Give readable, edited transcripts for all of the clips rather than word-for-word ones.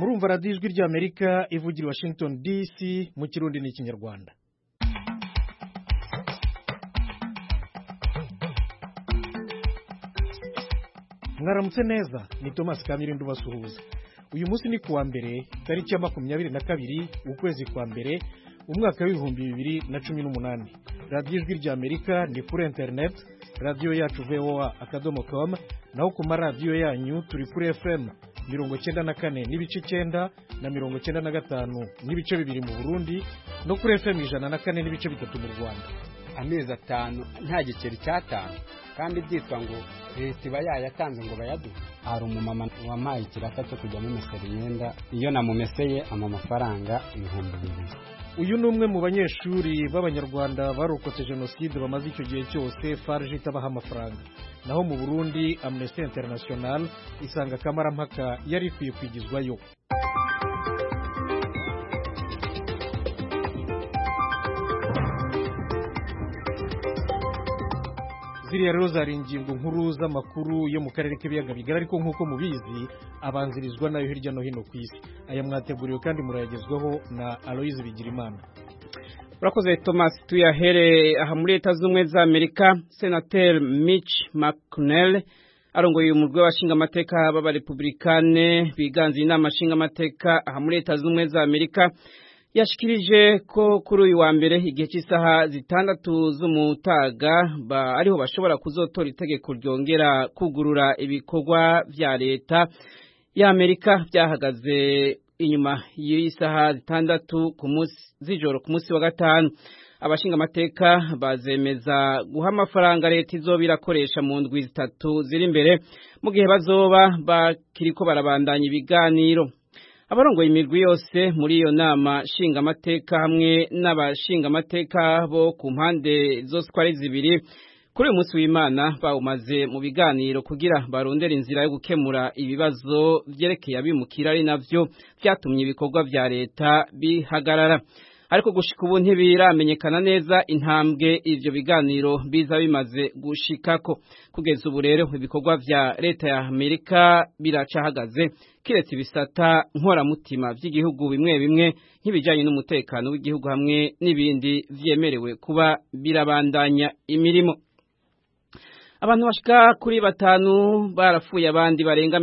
murumva radiyo ijwi ry'Amerika ivugira Washington DC mu Kirundi n'Ikinyarwanda. Mwaramutse neza, ni Thomas Kamirindo basuhuza. Uyu munsi ni kuwa mbere tariki ya 22 ukwezi kwa mbere umwaka w'ibihumbi 2018. Radiyo ijwi ry'Amerika ni kuri internet, radiyo yacu voa.com, naho ku maradiyo yanyu turi kuri FM 94 n'ibice 9 na 95 n'ibice 2 mu Burundi, no kuri FM 104 n'ibice 3 mu Rwanda. Amezi 5 nta giceri cyatanu kandi byitwa ngo leta iba yayatanze ngo bayaduhe. Hari umumama wampaye ikiraka cyo kujya mumesera imyenda, iyo namumeseye amafaranga 2,000. Uyu ni umwe mu banyeshuri b'Abanyarwanda barokotse jenoside bamaze icyo gihe cyose FARG itabaha amafaranga. Naho mu Burundi Amnesty International isanga kamarampaka yari ikwiye kwigizwayo. Ziriya rero zari ingingo nkuru z'amakuru yo mu karere k'ibiyaga bigari, ariko nk'uko mubizi abanzirizwa nayo hirya no hino ku isi. Aya mwateguriwe kandi murayagezwaho na Aloise Bigirimana. Urakoze Thomas. Tuyahere aha muri Leta Zunze za Amerika. Senateur Mitch McConnell arongoye umurwi w'abashinga amateka b'abarepublikane biganze inama nshinga amateka aha muri Leta Zunze za Amerika yashikirije ko kuri uyu wa mbere igihe cy'isaha 6 z'umutaga ariho bashobora kuzotora itegeko ryongera kugurura ibikorwa vya leta ya Amerika byahagaze inyuma y'isaha 6 ku munsi z'ijoro ku munsi wa gatanu. Abashinga amateka bazemeza guha amafaranga leta izoba irakoresha mu ndwi 3 ziri imbere mu gihe bazoba bakiriko barabandanya ibiganiro. Abarongoye imirwi yose muri iyo nama shinga amateka hamwe n'abashinga amateka bo ku mpande zose ko ari zibiri kuri uyu munsi w'Imana bawumaze mu biganiro kugira barondera inzira yo gukemura ibibazo vyerekeye abimukira ari navyo vyatumye ibikorwa vya leta bihagarara. Ariko gushika ubu ntibiramenyekana neza intambwe ivyo biganiro biza bimaze gushikako. Kugeza ubu rero ibikorwa vya leta ya Amerika biracahagaze kiretse ibisata nkoramutima vy'igihugu bimwe bimwe nk'ibijanye n'umutekano w'igihugu hamwe n'ibindi vyemerewe kuba birabandanya imirimo. Abantu bashika kuri 5 barapfuye, abandi barenga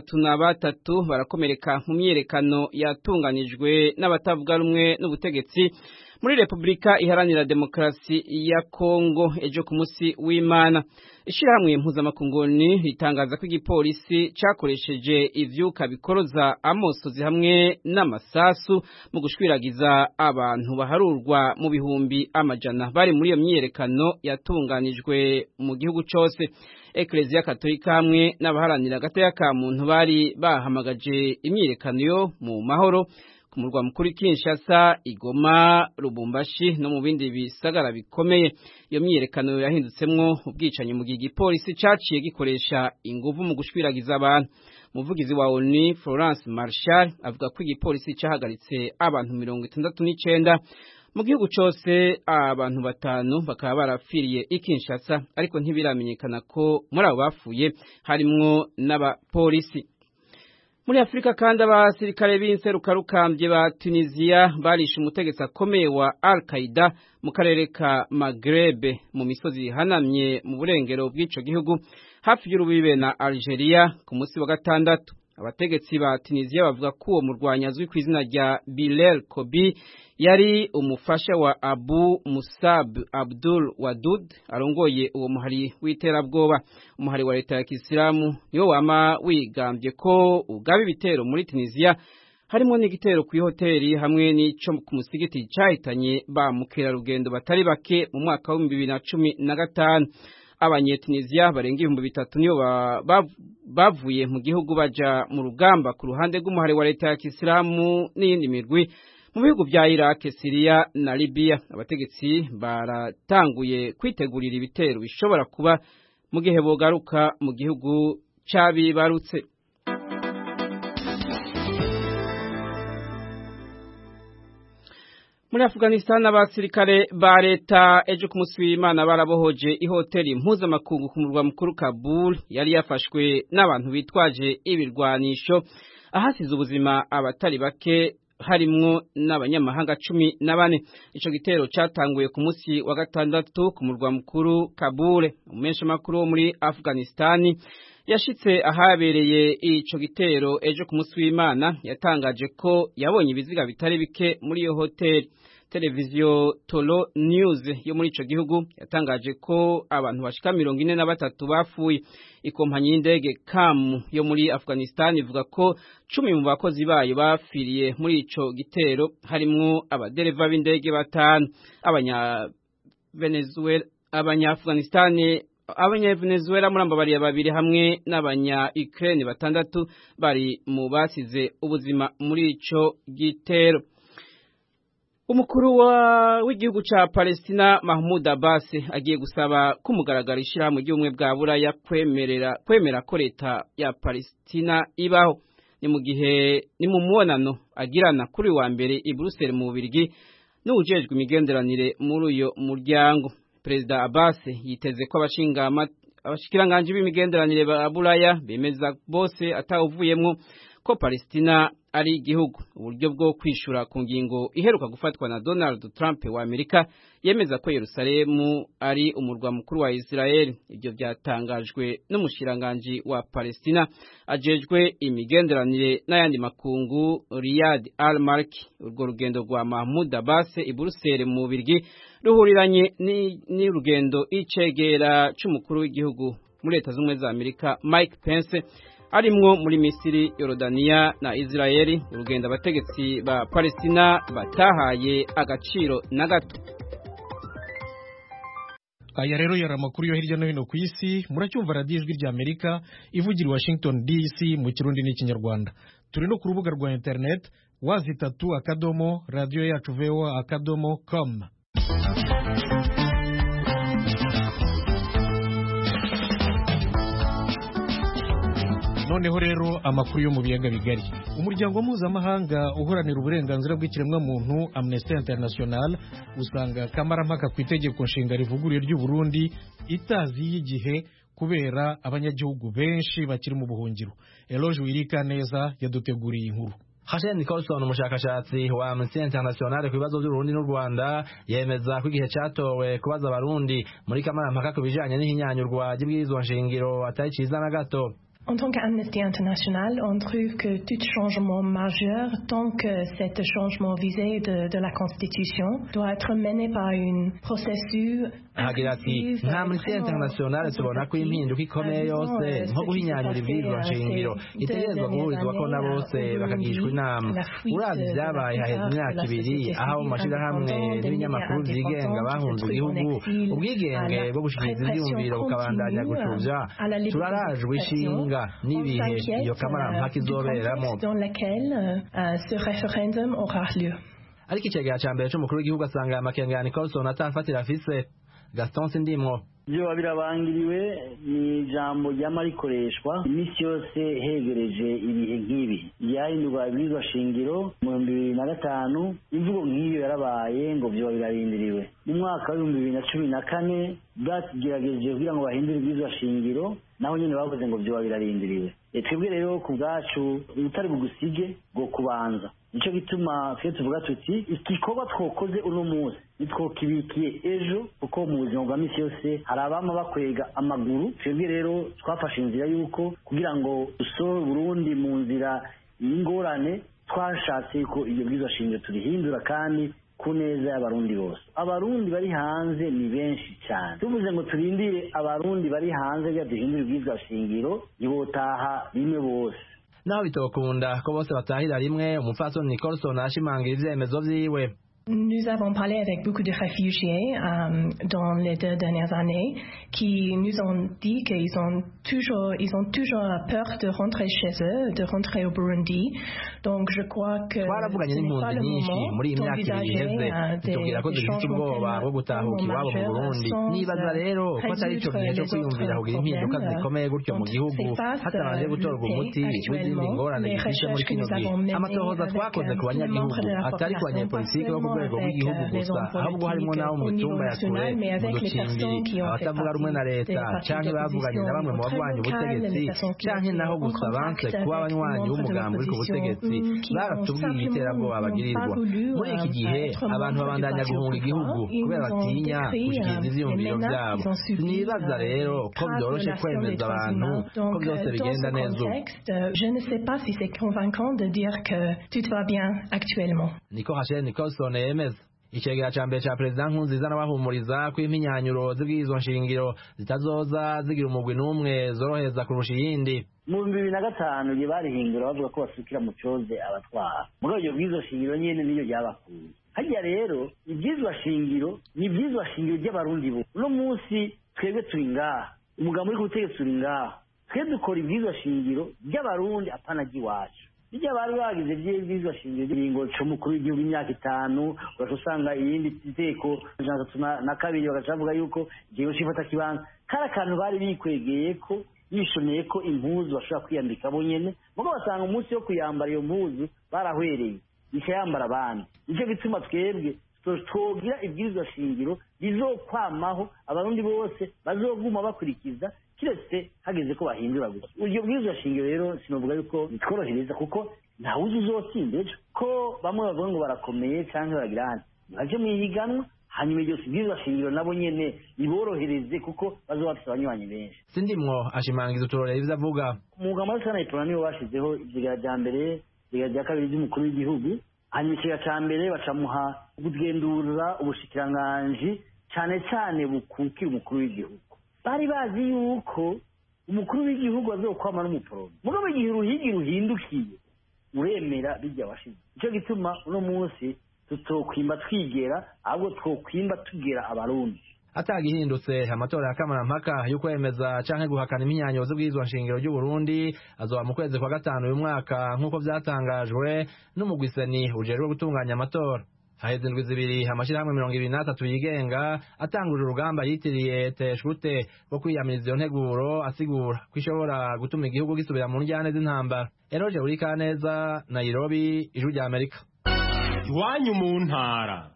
33 barakomereka mu myerekano yatunganijwe n'abatavuga rumwe n'ubutegetsi muri Republika Iharanira Demokarasi ya Kongo ejo ku munsi w'Imana. Ishirahamwe mpuzamakunguni ritangaza ko igipolisi cakoresheje ivyuka bikoroza amosozi hamwe n'amasasu mu gushwiragiza abantu baharurwa mu bihumbi amajana bari muri iyo myerekano yatunganijwe mu gihugu cyose. Eklezia Katolika hamwe n'abaharanira agateka ka muntu bari bahamagaje imyerekano yo mu mahoro ku murwa mukuru Kinshasa, Igoma, Lubumbashi no mu bindi bisagara bikomeye. Iyo myerekano yahindutsemwo ubwicanyi mu gihe igipolisi caciye gikoresha inguvu mu gushwiragiza abantu. Umuvugizi wa ONU Florence Marshall avuga ko igipolisi cahagaritse abantu 69 mu gihugu cyose, abantu 5 bakaba barapfiriye i Kinshasa, ariko ntibiramenyekana ko muri abo bapfuye harimwo n'abapolisi. Muri Afrika kandi abasirikare b'inserukakambye ba Tunisia barishe umutegetsi akomeye wa Al-Qaeda mu karere ka Maghreb mu misozi ihanamye mu burengero bw'ico gihugu hafi y'urubibe na Algeria ku munsi wa gatandatu. Abategetsi ba Tunisia bavuga ko uwo murwanyi azwi ku izina rya Bilal Kobi yari umufasha wa Abu Musab Abdul Wadud arongoye uwo muhari w'iterabwoba. Umuhari wa leta ya Kisilamu niwo wama wigambye ko ugaba ibitero muri Tunisia, harimo n'igitero ku hoteli hamwe n'ico ku musigiti cyahitanye ba mukerarugendo batari bake mu mwaka wa 2015. Abanyetunisia barenga 3,000 niyo bavuye mu gihugu baja mu rugamba ku ruhande rw'umuhari wa leta ya Kisilamu n'iyindi mirwi mu bihugu vya Iraq, Syria na Libya. Abategetsi baratanguye kwitegurira ibitero bishobora kuba mu gihe bogaruka mu gihugu cabibarutse. Muri Afghanistan abasirikare ba leta ejo ku munsi w'Imana barabohoje ihoteli mpuzamakungu ku murwa mukuru Kabul yari yafashwe n'abantu bitwaje ibirwanisho ahasize ubuzima abatari bake harimwo n'abanyamahanga 14. Ico gitero catanguye ku munsi wa gatandatu ku murwa mukuru Kabul. Umesha makuru wo muri Afghanistan yashitse ahabereye ico gitero ejo ku munsi w'Imana yatangaje ko yabonye ibiziga bitari bike muri iyo hoteli. Televiziyo Tolo News yo muri ico gihugu yatangaje ko abantu bashika 43 bapfuye. Ikompanyi y'indege KAM yo muri Afghanistan ivuga ko 10 mu bakozi bayo bafiriye muri ico gitero harimwo abadereva b'indege 5. Abanya-Venezuela muramba bari babiri hamwe n'abanya-Ukraine 6 bari mu basize ubuzima muri ico gitero. Umukuru w'igihugu ca Palestina Mahmoud Abbas agiye gusaba kumugaragara ishirahamwe ry'ubumwe bwa Buraya kwemera ko leta ya Palestina ibaho. Ni mu gihe ni mu muonano agirana kuri wa mbere i Brussels mu Bubiligi n'ujejwe imigenderanire muri uyo muryango. Perezida Abbas yiteze ko abashikiranganje b'imigenderanire ba Buraya bemeza bose atawuvuyemwo ko Palestina ari igihugu. Uburyo bwo kwishura ku ngingo iheruka gufatwa na Donald Trump wa Amerika yemeza ko Yerusalemu ari umurwa mukuru wa Israel. Ibyo byatangajwe n'umushiranganje wa Palestina ajejwe imigenderanire n'ayandi makungu Riyad Al-Malki. Urwo rugendo rwa Mahmoud Abbas i Brussels mu Bubiligi ruhuriranye ni rugendo icegera c'umukuru w'igihugu muri Leta Zunze za Amerika Mike Pence arimwo muri Misiri, Yorodaniya na Israeli. Urugendo abategetsi ba Palestina batahaye agaciro na gato. Aya rero yari amakuru yo hirya no hino ku isi. Muracyumva radio Ijwi rya Amerika ivugira Washington DC mu Kirundi n'Ikinyarwanda. Turi no ku rubuga rwa internet www.radioyacu.com. Noneho rero amakuru yo mu biyaga bigari. Umuryango mpuzamahanga uhoranira uburenganzira bw'ikiremwa muntu Amnesty International usanga kamarampaka ku itegeko nshinga rivuguruye ry'u Burundi itazi y'igihe kubera abanyagihugu benshi bakiri mu buhungiro. Eloge Wirikaneza yaduteguriye inkuru. Hashem Nicholson umushakashatsi wa Amnesty International ku bibazo by'Urundi n'u Rwanda yemeza ko igihe cyatowe kubaza abarundi muri kamarampaka ku bijanye n'ihinyanyurwa ry'ibwirizwa nshingiro atari ciza na gato. En tant qu'Amnesty International, on trouve que tout changement majeur, tant que cet changement visé de la Constitution, doit être mené par un processus. Agira ati nta Amnesty International tubona ko impinduka ikomeye yose nko guhinyanyura ibwirizwa nshingiro itegerezwa guhurizwa ko na bose bakagishwa inama. Urazi vyabaye haheze imyaka ibiri aho mu mashirahamwe n'ibinyamakuru vyigenga bahunze igihugu ubwigenge bwo gushikiriza ivyumviro bukabandanya gucuvya. Turarajwe ishinga n'ibihe iyo kamarampaka izoberamo. Ariko icegera ca mbere c'umukuru w'igihugu asanga amakenga ya Nicholson atafatira afise. Gaston Sindimwo byo birabangiriwe ni ijambo ryama rikoreshwa imisi yose hegereje ibihe nk'ibi yahindurwa ibwirizwa shingiro mu 2005 imvugo nk'iyo yarabaye ngo byo birarindiriwe mu mwaka wa 2014 bagerageje kugira ngo bahindure ibwirizwa shingiro naho nyine bavuze ngo byo birarindiriwe. Twebwe rero ku bwacu ubutari bugusige bwo kubanza nico gituma twe tuvuga tuti igikorwa twokoze uno munsi nitwokibikiye ejo kuko mu buzima bwa misi yose hari abama bakwega amaguru. Twebwe rero twafashe inzira yuko kugira ngo dusohore Burundi mu nzira y'ingorane twashatse ko iyo bwirizwa shingiro turihindura kandi ku neza y'abarundi bose. Abarundi bari hanze ni benshi cyane. Tuvuze ngo turindire abarundi bari hanze bya duhindura ibwirizwa shingiro ibotaha rimwe bose. Naho bitokunda ko bose batahira rimwe umupfasoni Nicholson ashimangira ivyemezo vyiwe. Nous avons parlé avec beaucoup de réfugiés dans les 2 dernières années qui nous ont dit qu'ils ont toujours peur de rentrer chez eux, de rentrer au Burundi. Donc je crois que twaravuganye n'impunzi nyinshi muri iyi myaka ibiri iheze zitubwira ko dufite ubwoba bwo gutahuka iwabo mu Burundi. Nibaza rero ko atari ico gihe cyo kwiyumvira kugira impinduka zikomeye gutyo mu gihugu hatabanje gutorwa umuti w'izindi ngorane zifishe muri kino gihe. Amatohoza twakoze ku banyagihugu atari ku banyepolitike bo rwego rw'igihugu gusa ahubwo harimo n'abo mu mitumba ya kure mu ducimbiri abatavuga rumwe na leta canke bavuganye na bamwe mu barwanya ubutegetsi canke naho gusa banse kuba abanywanyi b'umugambi uri ku butegetsi baratubwiye iterabwoba bagirirwa muri iki gihe abantu babandanya guhunga igihugu kubera batinya gushikiriza ivyiyumviro vyabo sinibaza rero ko vyoroshe kwemeza abantu ko byose bigenda neza ubu. Je ne sais pas si c'est convaincant de dire que tout va bien actuellement. niko Rachel Nicholson yemeza icegera ca mbere ca perezida Nkurunziza n'abahumuriza ko impinyanyuro z'ibwirizwa nshingiro zitazoza zigira umugwi n'umwe zoroheza kurusha iyindi. mu 2005 igihe barihindura bavuga ko basukira mu coze abatwara mugabo iryo bwirizwa shingiro nyene niyo ryabakuye. Harya rero ibyizwa shingiro ni ibyizwa shingiro by'abarundi bo uno munsi twebwe turi ngaha umugambi uri ku butegetsi uri ngaha twe dukora ibyizwa shingiro by'abarundi apana ry'iwacu. Bijya bari bagize by'ibyizwa shingiro by'ingo c'umukuru w'igihugu imyaka 5 urasanga iyindi iteko na kabiri bagacavuga yuko igihe cifata kibanza kara kantu bari bikwegeye ko yishoneye ko impuzu bashobora kwiyambika bo nyene mugo basanga umunsi yo kuyambara iyo mpuzu barahwereye ikayambara abandi. Nicyo gituma twebwe twogira ibwirizwa shingiro bizokwamaho abarundi bose bazoguma bakurikiza kiretse hageze ko bahindura gusa. Uryo bwirizwa shingiro rero sinovuga yuko bitworohereza kuko ntawuzi uzotsinda ejo ko bamwe bavuga ngo barakomeye canke baragira handi baje mwihiganwa hanyuma iryo bwirizwa shingiro nabo nyene iborohereze kuko bazoba bafise abanywanyi benshi. Sindimwo ashimangiza uturorero ivyo avuga. Umugabo wa Sana Iprona niwe bashizeho ivyigara vya mbere ivyigara vya kabiri vy'umukuru w'igihugu hanyuma ikiga ca mbere bacamuha kugendura ubushikiranganji cane cane bukukira umukuru w'igihugu. Bari bazi yuko umukuru w'igihugu azokwama n'umuporome mugabo igihe uruhigi ruhindukiye uremera bijya washize. Nicyo gituma uno munsi tutokwimba twigera ahubwo twokwimba tugera abarundi. Atagihindutse amatora ya kamarampaka yo kwemeza canke guhakana impinyanyuro z'ubwirizwa nshingiro ry'u Burundi azoba mu kwezi kwa gatanu uyu mwaka nk'uko vyatangajwe n'umugwiseni ujejwe gutunganya amatora. Haheze indwi zibiri amashirahamwe 23 yigenga atanguje urugamba yitiriye teshute rwo kwiyamiriza iyo nteguro asigura ko ishobora gutuma igihugu gisubira mu njyane z'intambara. Eroje Urikaneza, Nairobi, Ijwi rya Amerika. Iwanyu mu ntara.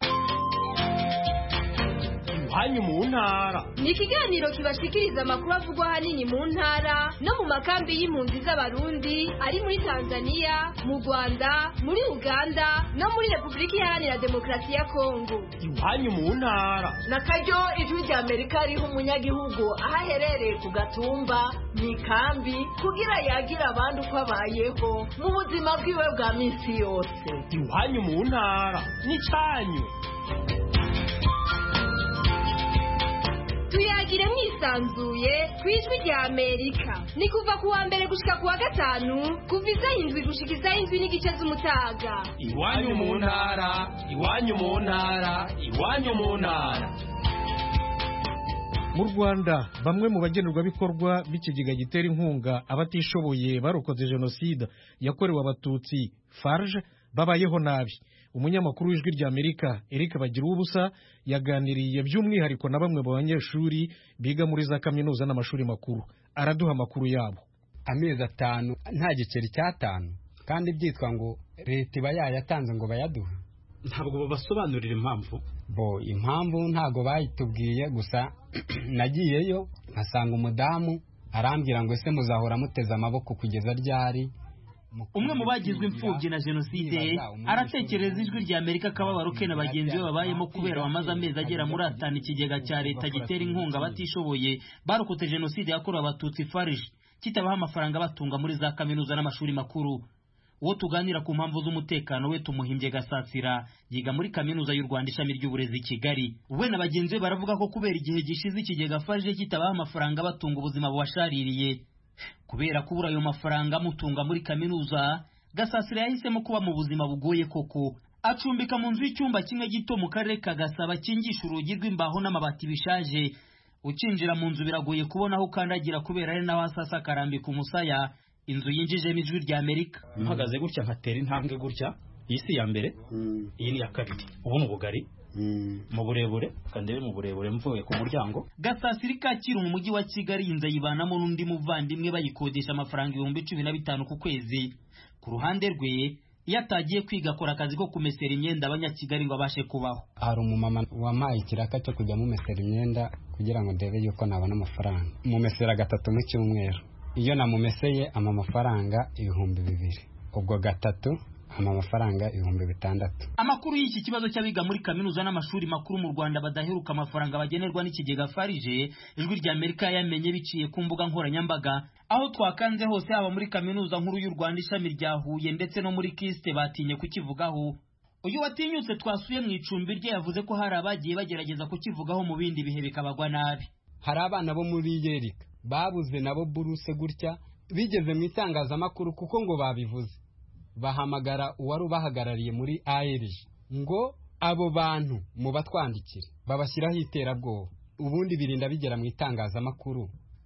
Iwanyu mu ntara ni ikiganiro kibashikiriza amakuru avugwa ahanini mu ntara no mu makambi y'impunzi z'abarundi ari muri Tanzania, mu Rwanda, muri Uganda no muri Repubulika Iharanira Demokarasi ya Kongo. Iwanyu mu ntara nakaryo Ijwi rya Amerika riha umunyagihugu aho aherereye ku gatumba mu ikambi kugira yagira abandi uko abayeho mu buzima bwiwe bwa minsi yose. Iwanyu mu ntara ni canyu. Tuyagire mwisanzuye kwijwi rya Amerika. Ni kuva kuwa mbere gushika kuwa gatanu kuva izayindwi gushika izayindwi n'igice z'umutaga. Iwanyu mu ntara, iwanyu mu ntara, iwanyu mu ntara. Mu Rwanda bamwe mu bagenerwabikorwa b'ikigega gitera inkunga abatishoboye barokoze jenoside yakorewe abatutsi FARG babayeho nabi. Umunyamakuru w'Ijwi rya Amerika Eric Bagiruwubusa yaganiriye by'umwihariko na bamwe mu banyeshuri biga muri za kaminuza n'amashuri makuru. Araduha amakuru yabo. Amezi 5 nta giceri cy'atanu kandi byitwa ngo leta iba yayatanze ngo bayaduha. Ntabwo babasobanurira impamvu. Impamvu ntago bayitubwiye gusa nagiyeyo nkasanga umudamu arambwira ngo ese muzahora muteze amaboko kugeza ryari. Umwe mu bagizwe imfubyi na jenoside aratekereza Ijwi rya Amerika akababaro ke na bagenzi be babayemo kubera bamaze amezi agera muri 5 ikigega cya leta gitera inkunga batishoboye barokote jenoside yakorewe abatutsi FARG kitabaha amafaranga batunga muri za kaminuza n'amashuri makuru. Uwo tuganira ku mpamvu z'umutekano we tumuhimbye Gasasira yiga muri kaminuza y'u Rwanda ishami ry'uburezi i Kigali. We na bagenzi be baravuga ko kubera igihe gishize ikigega FARG kitabaha amafaranga batunga ubuzima bubashaririye. Kubera kubura ayo mafaranga mutunga muri kaminuza, Gasasira yahisemo kuba mu buzima bugoye koko. Acumbika mu nzu y'icyumba kimwe gito mu karere ka Gasaba kingisha urugi rw'imbaho n'amabati bishaje. Ucinjira mu nzu biragoye kubona aho kandagira kubera ari naho asasa karambika umusaya. Inzu yinjije Ijwi rya Amerika. Mpagaze gutya nkatera intambwe gutya, isi ya mbere, iyi ni ya kabiri. Ubu ni ubugari. Mu burebure kandi mu burebure mvuye ku muryango. Gasasira Kacyiru mu mujyi wa Kigali inza yibanamo n'undi muvandimwe bayikodesha amafaranga 15,000 ku kwezi. Ku ruhande rwe iyo atagiye kwiga akora akazi ko kumesera imyenda abanyakigali ngo abashe kubaho. Hari umumama wampaye ikiraka cyo kujya mumesera imyenda kugira ngo ndebe yuko nabona amafaranga. Mumesera 3 mu cyumweru. Iyo namumeseye amafaranga 2,000. Ubwo 3 amafaranga 6,000. Amakuru y'iki kibazo cy'abiga muri kaminuza n'amashuri makuru mu Rwanda badaheruka amafaranga bagenerwa n'ikigega Farije, ijwi rya Amerika yamenye biciye ku mbuga nkoranyambaga. Aho twakanze hose haba muri kaminuza nkuru y'u Rwanda ishami rya Huye ndetse no muri Kiste batinye kukivugaho. Uyu watinyutse twasuye mu icumbi rye yavuze ko hari abagiye bagerageza kukivugaho mu bindi bihe bikabagwa nabi. Hari abana bo muri Yerika babuze nabo buruse gutya bigeze mu itangazamakuru kuko ngo babivuze. Bahamagara uwari ubahagarariye muri ARG ngo abo bantu mu batwandikire babashyiraho iterabwoba, ubundi birinda bigera mu itangazamakuru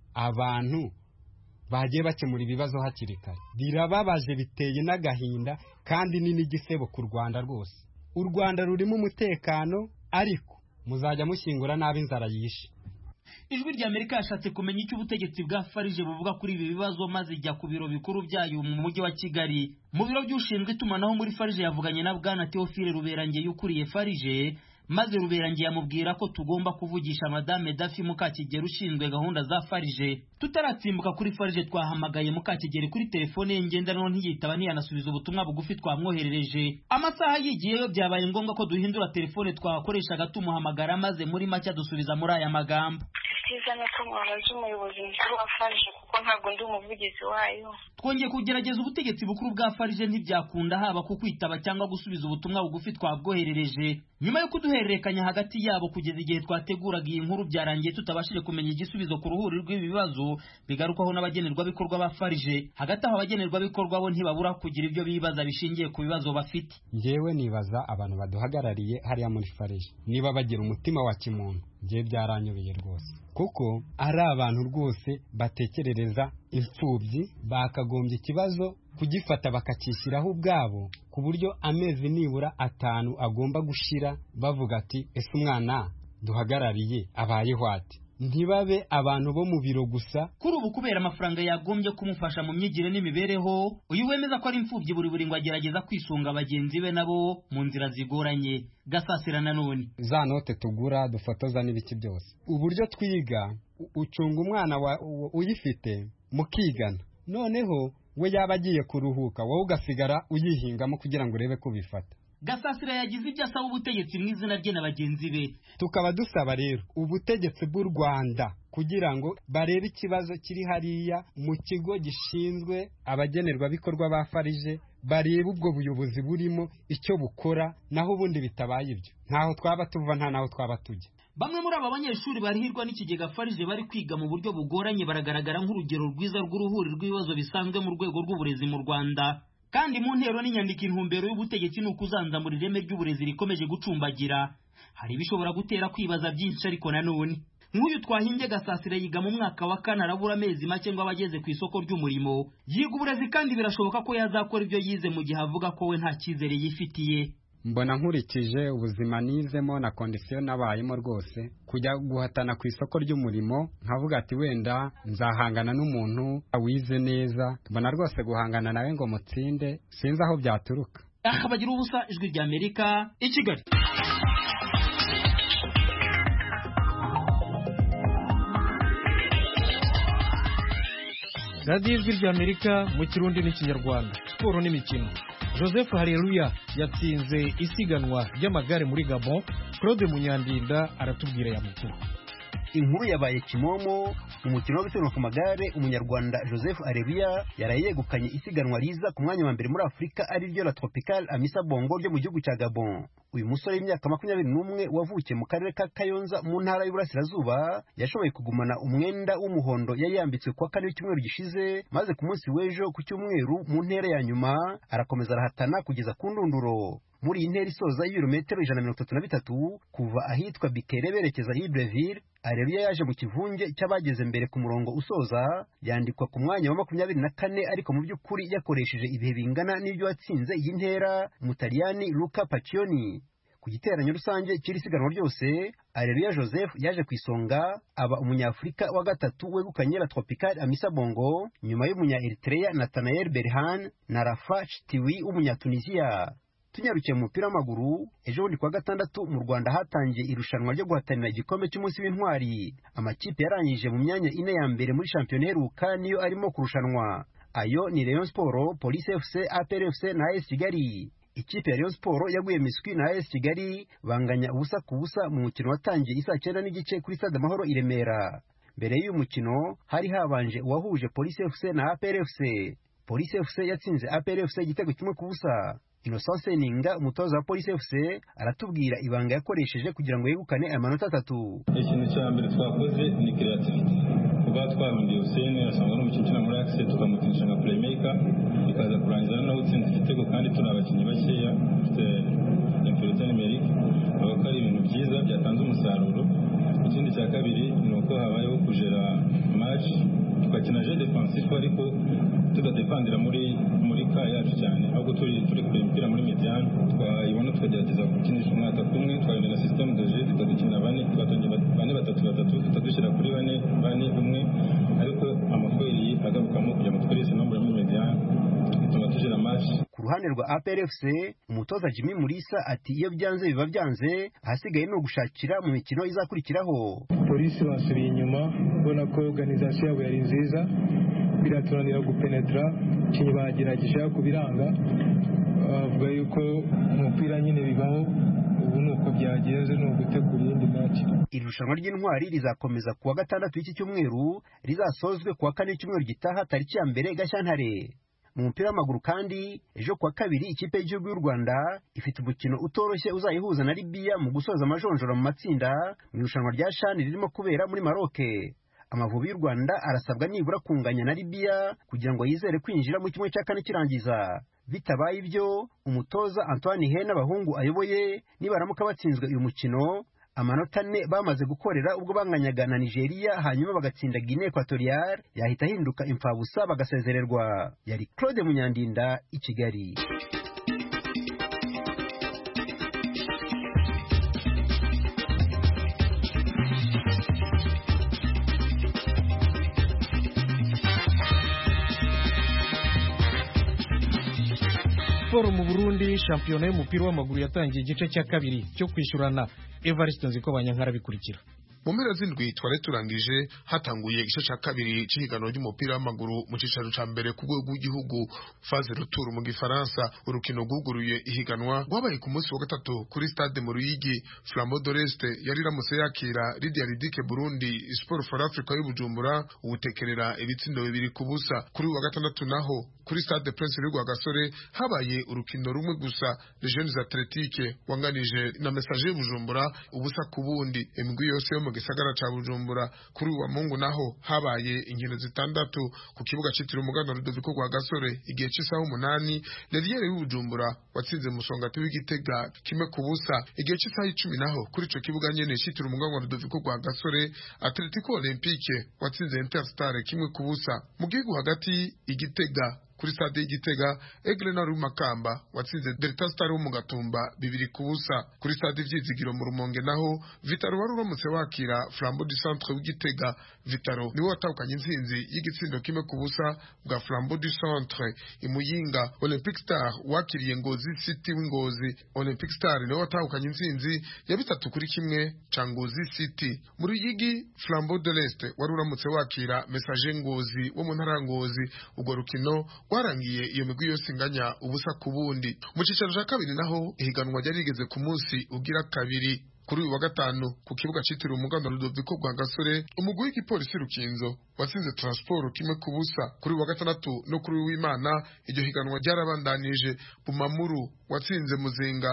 abantu bagiye bakemura ibibazo hakiri kare. Birababaje, biteye n'agahinda kandi ni n'igisebo ku Rwanda rwose. U Rwanda rurimo umutekano ariko muzajya mushyingura nabi inzara yishe. Ijwi rya Amerika yashatse kumenya icyo ubutegetsi bwa Farije buvuga kuri ibi bibazo maze ijya ku biro bikuru byayo mu mujyi wa Kigali. Mu biro by'ushinzwe itumanaho muri Farije yavuganye na Bwana Theophile Ruberangeye ukuriye Farije, maze Ruberangeye amubwira ko tugomba kuvugisha Madame Dafi Mukakigeri ushinzwe gahunda za Farije. Tutaratsimbuka kuri Farije twahamagaye Mukakigeri kuri telefone ye ngendanwa ntiyitaba ntiyanasubiza ubutumwa bugufi twamwoherereje. Amasaha yigiyeyo byabaye ngombwa ko duhindura telefone twakoreshaga tumuhamagara, maze muri make dusubiza muri aya magambo: Sizana ko mwabaje umuyobozi mukuru wa Farije kuko ntabwo ndi umuvugizi wayo. Twongeye kugerageza ubutegetsi bukuru bwa Farije ntibyakunda haba kukwitaba cyangwa gusubiza ubutumwa bugufi twabwoherereje. Nyuma yo kuduhererekanya hagati yabo kugeza igihe twateguraga iyi nkuru byarangiye tutabashije kumenya igisubizo ku ruhuri rw'ibi bibazo bigarukwaho n'abagenerwabikorwa ba Farije. Hagati aho abagenerwabikorwa bo ntibabura kugira ibyo bibaza bishingiye ku bibazo bafite. Njyewe nibaza abantu baduhagarariye hariya muri Farije niba bagira umutima wa kimuntu. Njye byaranyobeye rwose kuko ari abantu rwose batekerereza imfubyi, bakagombye ikibazo kugifata bakakishyiraho ubwabo ku buryo amezi nibura 5 agomba gushira bavuga ati ese umwana duhagarariye abayeho ati. Ntibabe abantu bo mu biro gusa. Kuri ubu kubera amafaranga yagombye kumufasha mu myigire n'imibereho, uyu wemeza ko ari imfubyi buri ngo agerageza kwisunga bagenzi be nabo mu nzira zigoranye. Gasasira nanone za note tugura dufotoza n'ibiki byose. Uburyo twiga ucunga umwana uyifite mukigana, noneho we yaba agiye kuruhuka wowe ugasigara uyihingamo kugira ngo urebe ko bifata. Gasasira yagize ibyo asaba ubutegetsi mu izina rye na bagenzi be. Tukaba dusaba rero ubutegetsi bw'u Rwanda kugira ngo barebe ikibazo kiri hariya mu kigo gishinzwe abagenerwabikorwa ba Farije, barebe ubwo buyobozi burimo icyo bukora, naho ubundi bitabaye ibyo ntaho twaba tuva nta naho twaba tujya. Bamwe muri aba banyeshuri barihirwa n'ikigega Farije bari kwiga mu buryo bugoranye baragaragara nk'urugero rwiza rw'uruhuri rw'ibibazo bisanzwe mu rwego rw'uburezi mu Rwanda. Kandi mu ntero n'inyandiko intumbero y'ubutegetsi ni ukuzanzamura ireme ry'uburezi rikomeje gucumbagira. Hari bishobora gutera kwibaza byinshi ariko nanone nk'uyu twahimbye Gasasira yiga mu mwaka wa 4 arabura amezi make ngo abageze ku isoko ry'umurimo. Yiga uburezi kandi birashoboka ko yazakora ibyo yize mu gihe avuga ko we nta cyizere yifitiye. Mbona nkurikije ubuzima nizemo na kondisiyo nabayemo rwose kujya guhatana ku isoko ry'umurimo nkavuga ati wenda nzahangana n'umuntu wize neza. Mbona rwose guhangana nawe ngo mutsinde sinzi aho byaturuka. Bagira ubusa, ijwi rya Amerika i Kigali. Radio Ijwi rya Amerika mu Kirundi n'Ikinyarwanda. Siporo n'imikino. Joseph Hareruya yatsinze isiganwa ry'amagare muri Gabon. Claude Munyandinda aratubwira ya mukuru. Inkuru yabaye kimomo mu mukino wo gusiganwa ku magare. Umunyarwanda Joseph Hareruya yarayegukanye isiganwa riza ku mwanya wa mbere muri Afurika ari ryo La Tropical Amissa Bongo ryo mu gihugu cya Gabon. Uyu musore w'imyaka 21 wavukiye mu karere ka Kayonza mu ntara y'Uburasirazuba yashoboye kugumana umwenda w'umuhondo yari yambitswe kwa kane w'icyumweru gishize, maze ku munsi w'ejo ku cyumweru mu ntera ya nyuma arakomeza arahatana kugeza ku ndunduro. Muri iyi ntera isoza y'ibirometero 133 kuva ahitwa Bikere berekeza Libreville, Hareruya yaje mu kivunge cy'abageze mbere ku murongo usoza, yandikwa ku mwanya wa 24 ariko mu by'ukuri yakoresheje ibihe bingana n'ibyo watsinze iyi ntera Mutaliyani Luca Pacchioni. ku giteranyo rusange cy'iri siganwa ryose Areruya Joseph yaje ku isonga aba umunyafurika wa gatatu wegukanye la Tropical Amissa Bongo nyuma y'umunya Eritrea Nathanael Berhan na Rafa Chitiwi w'umunyatunisia. Tunyarukiye mu mupira w'amaguru, ejo bundi kwa gatandatu mu Rwanda hatangiye irushanwa ryo guhatanira igikombe cy'umunsi w'intwari. Amakipe yarangije mu myanya ine ya mbere muri shampiyona iheruka niyo arimo kurushanwa. Ayo ni Rayon Sport, Police FC, APR FC na AS Kigali. Ikipe ya Rayon Sport yaguye miswi na AS Kigali banganya ubusa ku busa mu mukino watangiye isaa 9:30 kuri Stade Amahoro i Remera. Mbere y'uyu mukino hari habanje uwahuje Police FC na APR FC. Police FC yatsinze APR FC igitego kimwe ku busa. Innocent Seninga umutoza wa Police FC aratubwira ibanga yakoresheje kugira ngo yegukane amanota 3. Ikintu cya mbere twakoze ni creativity. Kuba twabonye Hussein asanga no gukina muri axe tukamukinisha nka playmaker ikaza kurangiza naho utsinze igitego kandi turi abakinnyi bakeya dufite inferiorité numérique abako ari ibintu byiza byatanze umusaruro. Ikindi cya kabiri ni uko habayeho kujera match tukakina jeu defensif ariko tudadepandira muri ka yacu cyane ahubwo turi kurempira muri mediane twayibona tukagerageza gukinisha umwaka kumwe twabona na system de jeu tukadukina bane batatu tukadushyira kuri bane umwe ariko amakweri agabukamo kugira ngo dukoreshe nombre muri mediane bituma tujera match. Ku ruhande rwa APR FC umutoza Jimmy Mulisa ati iyo byanze biba byanze ahasigaye no gushakira mu mikino izakurikiraho. Polisi basubiye inyuma ubona ko organisation yabo yari nziza biraturanira gupenetra kinyi bagerageje kubiranga bavuga yuko umupira nyine bibaho ubu nuko byagenze no gutegura indi match. Irushanwa ry'intwari rizakomeza kuwa gatandatu y'iki cyumweru rizasozwe kuwa kane cyumweru gitaha tariki ya 2 Gashyantare. Mu mupira w'amaguru kandi ejo kuwa kabiri ikipe y'igihugu y'u Rwanda ifite umukino utoroshye uzayihuza na Libya mu gusoza amajonjora mu matsinda mu irushanwa rya CHAN ririmo kubera muri Maroc. Amavubi y'u Rwanda arasabwa nibura kunganya na Libya kugira ngo yizere kwinjira mu kimwe cya kane kirangiza. Bitabaye ibyo umutoza Antoine Hey n'abahungu ayoboye nibaramuka batsinzwe uyu mukino amanota 4 bamaze gukorera ubwo banganyaga na Nigeria hanyuma bagatsinda Guinea Equatorial yahita hinduka imfabusa bagasezererwa. Yari Claude Munyandinda i Kigali. Siporo mu Burundi shampiyona y'umupira w'amaguru yatangiye igice cya kabiri cyo kwishyurana. Evariste Nzikobanyankara bikurikira. Mu mpera z'indwi twari turangije hatanguye igice cya kabiri cy'ihiganwa ry'umupira w'amaguru mu cyicaro cya mbere ku rwego rw'igihugu phase retour mu gifaransa. Urukino rwuguruye ihiganwa rwabaye ku munsi wa gatatu kuri stade mu Ruyigi. Flambeau de l'Est yari iramutse yakira Lydia Ridike Burundi Sport for Africa y'Ubujumbura ubutekerera ibitsindo 2 ku busa. Kuri wa gatandatu naho kuri stade Prince Rugwa Gasore habaye urukino rumwe gusa. Les Jeunes Athletiques wanganije na Messager y'Ubujumbura ubusa ku bundi. Imigwi yose yo gisagara cha Bujumbura. Kuri wa Mungu naho habaye inkino zitandatu ku kibuga cyitiriwe umuganwa Rudoviko rwa Gasore igihe cy'isaha 8. Leliere y'Ubujumbura watsinze Musongati w'Igitega kimwe ku busa. Igihe cy'isaha 10 naho kuri ico kibuga nyene cyitiriwe umuganwa Rudoviko rwa Gasore Atletico Olympique watsinze Interstar kimwe ku busa. Mu gihugu hagati Igitega kuri stade y'Igitega Aigle na Rumakamba watsinze Delta Star wo mu Gatumba 2 ku busa. Kuri stade Vyizigiro mu Rumonge naho Vitaro wari uramutse wakira Flambeau du Centre w'Igitega. Vitaro niwe watahukanye intsinzi y'igitsindo kimwe ku busa bwa Flambeau du Centre. Imuyinga Olympic Star wakiriye Ngozi City w'Ingozi. Olympic Star niwe watahukanye intsinzi ya 3-1 ca Ngozi City. Mu Ruyigi Flambeau de l'Est wari uramutse wakira Messager Ngozi wo mu ntara Ngozi. Ubwo rukino warangiye iyo migwi yose inganya ubusa ku bundi. Mu cyicaro cya kabiri naho ihiganwa ryari rigeze ku munsi ugira kabiri. Kuri uyu wa gatanu ku kibuga cyitiriwe umuganwa Rudoviko rwa Gasore umugwi w'igipolisi Rukinzo watsinze Transport kimwe ku busa. Kuri uyu wa gatandatu no kuri uyu w'Imana iryo higanwa ryarabandanije. Bumamuru watsinze Muzinga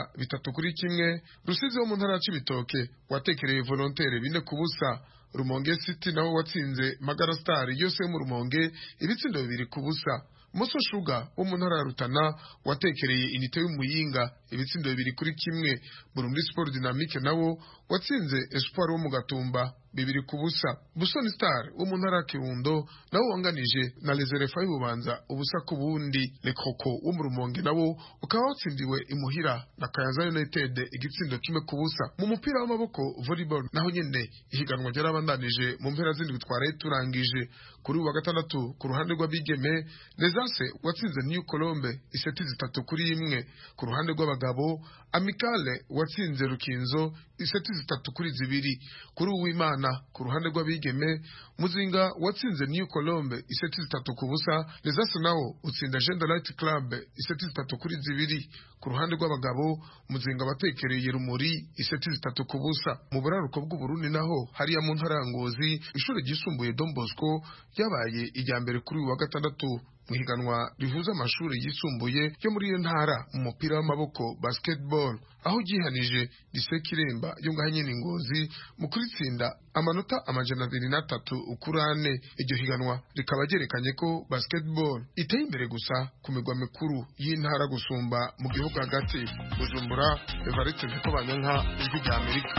3-1. Rusizi wo mu ntara ya Cibitoke watekereye Volontaire 4 ku busa. Rumonge City nawo watsinze Magara Star yose mu Rumonge ibitsindo 2 ku busa. Muso Sugar wo mu ntara ya Rutana watekereye Inite y'Umuyinga ibitsindo 2-1. Burundi Sport Dynamique nawo watsinze Espoir wo mu Gatumba 2-0. Busoni Star wo mu ntara ya Kirundo nawo wanganije na Les Elephants y'Ububanza ubusa ku bundi. Le Croco wo mu Rumonge nawo ukaba watsindiwe imuhira na Kayanza United igitsindo 1-0. Mu mupira w'amaboko volleyball naho nyene ihiganwa ryarabandanije mu mpera zindi bitwara turangije kuri wa gatandatu ku ruhande rw'abigeme Nezase watsinze New Colombe 3-1. Ku ruhande rw'abagabo Amicale watsinze Rukinzo 3-2. Kuri Uwimana ku ruhande rw'abigeme Muzinga watsinze New Colombe 3-0. Nezase nawo utsinda Gender Light Club 3-2. Ku ruhande rw'abagabo Muzinga batekereye Rumuri 3-0. Mu buraruko bw'u Burundi naho hariya mu ntara ya Ngozi ishuri ryisumbuye Don Bosco ryabaye ijya mbere kuri wa gatandatu mu higanwa rihuza amashuri yisumbuye yo muri iyo ntara mu mupira w'amaboko basketball, aho gihanije Disekiremba yo ngahanye n'Ingozi mu kuritsinda amanota 203 ukurane. Iryo higanwa rikaba ryerekanye ko basketball iteye imbere gusa ku migwa mikuru y'intara gusumba mu gihugu hagati. Bujumbura, Evariste Nkobanyanka, Ijwi rya Amerika.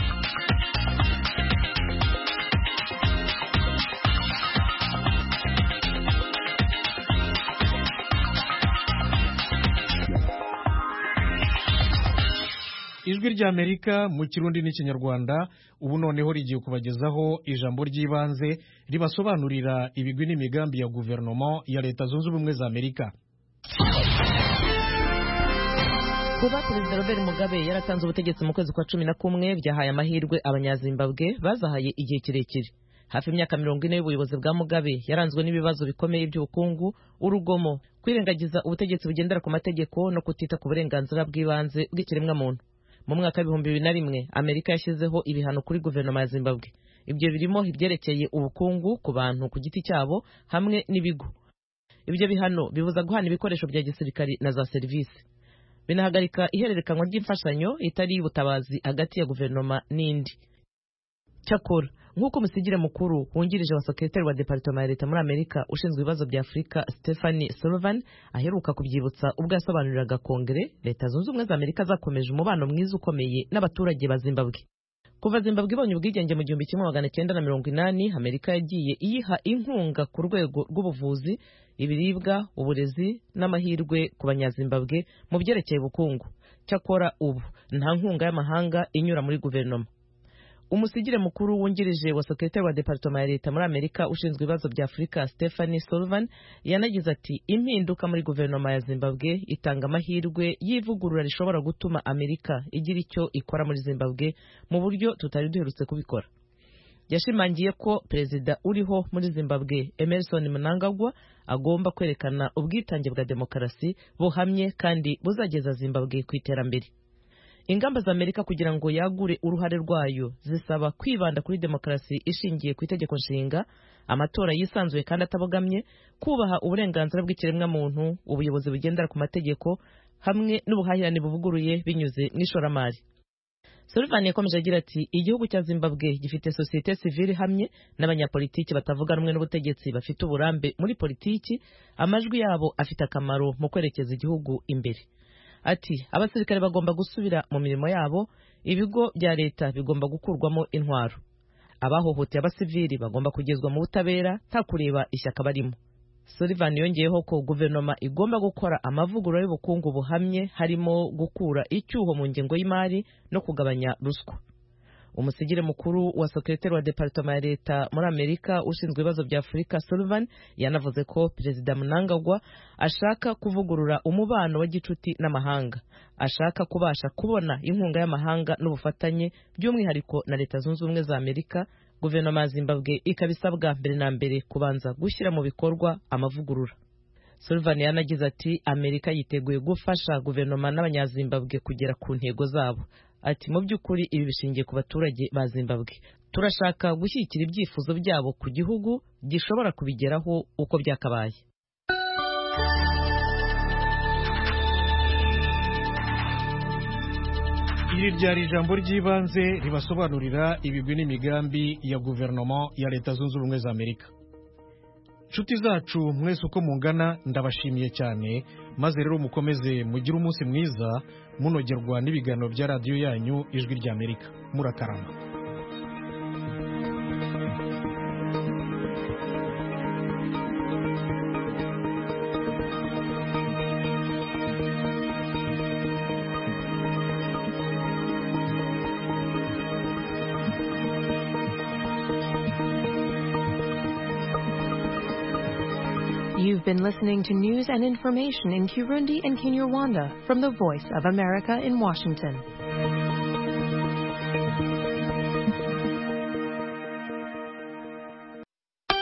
Ijwi rya Amerika mu Kirundi n'Ikinyarwanda ubu noneho rigiye kubagezaho ijambo ry'ibanze ribasobanurira ibigwi n'imigambi ya guverinoma ya Leta Zunze Ubumwe za Amerika. Kuba Perezida Robert Mugabe yaratanze ubutegetsi mu kwezi kwa 11 byahaye amahirwe abanyazimbabwe bazahaye igihe kirekire. Hafi imyaka 40 y'ubuyobozi bwa Mugabe yaranzwe n'ibibazo bikomeye by'ubukungu, urugomo, kwirengagiza ubutegetsi bugendera ku mategeko no kutita ku burenganzira bw'ibanze bw'ikiremwa muntu. Mu mwaka 2001 Amerika yashyizeho ibihano kuri guverinoma ya Zimbabwe. Ibyo birimo ibyerekeye ubukungu ku bantu ku giti cyabo hamwe n'ibigo. Ibyo bihano bibuza guhana ibikoresho bya gisirikari na za serivisi. Binahagarika ihererekanwa ry'imfashanyo itari ubutabazi hagati ya guverinoma n'indi. Cyakora nk'uko umusigire mukuru wungirije wa sekretari wa Departement ya Leta muri Amerika ushinzwe ibibazo bya Afurika Stephanie Sullivan aheruka kubyibutsa ubwo yasobanuriraga Kongere, Leta Zunze Ubumwe za Amerika zakomeje umubano mwiza ukomeye n'abaturage ba Zimbabwe. Kuva Zimbabwe ibonye ubwigenge mu 1980, Amerika yagiye iyiha inkunga ku rwego rw'ubuvuzi, ibiribwa, uburezi n'amahirwe ku banyazimbabwe mu byerekeye ubukungu. Cyakora ubu nta nkunga y'amahanga inyura muri guverinoma. Umusigire mukuru wungirije wa sekretari wa Departement ya Leta muri Amerika ushinzwe ibibazo bya Afurika Stephanie Sullivan yanagize ati impinduka muri guverinoma ya Zimbabwe itanga amahirwe y'ivugurura rishobora gutuma Amerika igira icyo ikora muri Zimbabwe mu buryo tutari duherutse kubikora. Yashimangiye ko perezida uriho muri Zimbabwe Emmerson Mnangagwa agomba kwerekana ubwitange bwa demokarasi buhamye kandi buzageza Zimbabwe ku iterambere. Ingamba za Amerika kugira ngo yagure uruhare rwayo zisaba kwibanda kuri demokarasi ishingiye ku itegeko nshinga, amatora yisanzuye kandi atabogamye, kubaha uburenganzira bw'ikiremwa muntu, ubuyobozi bugendera ku mategeko hamwe n'ubuhahirane buvuguruye binyuze mu ishoramari. Sullivan yakomeje agira ati igihugu cya Zimbabwe gifite societe civile hamwe n'abanyapolitiki batavuga rumwe n'ubutegetsi bafite uburambe muri politiki, amajwi yabo afite akamaro mu kwerekeza igihugu imbere. Ati abasirikare bagomba gusubira mu mirimo yabo, ibigo bya leta bigomba gukurwamo intwaro, abahohoteye abasivili bagomba kugezwa mu butabera nta kureba ishyaka barimo. Sullivan yongeyeho ko guverinoma igomba gukora amavugurura y'ubukungu buhamye harimo gukura icyuho mu ngengo y'imari no kugabanya ruswa. Umusigire mukuru wa sekretari wa Departement ya Leta muri Amerika ushinzwe ibibazo bya Afurika Sullivan yanavuze ko Perezida Mnangagwa ashaka kuvugurura umubano wa gicuti n'amahanga, ashaka kubasha kubona inkunga y'amahanga n'ubufatanye by'umwihariko na Leta Zunze Ubumwe za Amerika. Guverinoma ya Zimbabwe ikabisabwa mbere na mbere kubanza gushyira mu bikorwa amavugurura. Sullivan yanagize ati Amerika yiteguye gufasha guverinoma n'abanyazimbabwe kugera ku ntego zabo. Ati mu by'ukuri ibi bishingiye ku baturage ba Zimbabwe. Turashaka gushyigikira ibyifuzo byabo ku gihugu gishobora kubigeraho uko byakabaye. Iri ryari ijambo ry'ibanze ribasobanurira ibigwi n'imigambi ya guverinoma ya Leta Zunze Ubumwe za Amerika. nshuti zacu mwese uko mungana ndabashimiye cyane maze rero mukomeze mugire umunsi mwiza munogerwa n'ibiganiro bya radiyo yanyu ijwi ry'Amerika murakarama. You've been listening to news and information in Kirundi and Kinyarwanda from the Voice of America in Washington.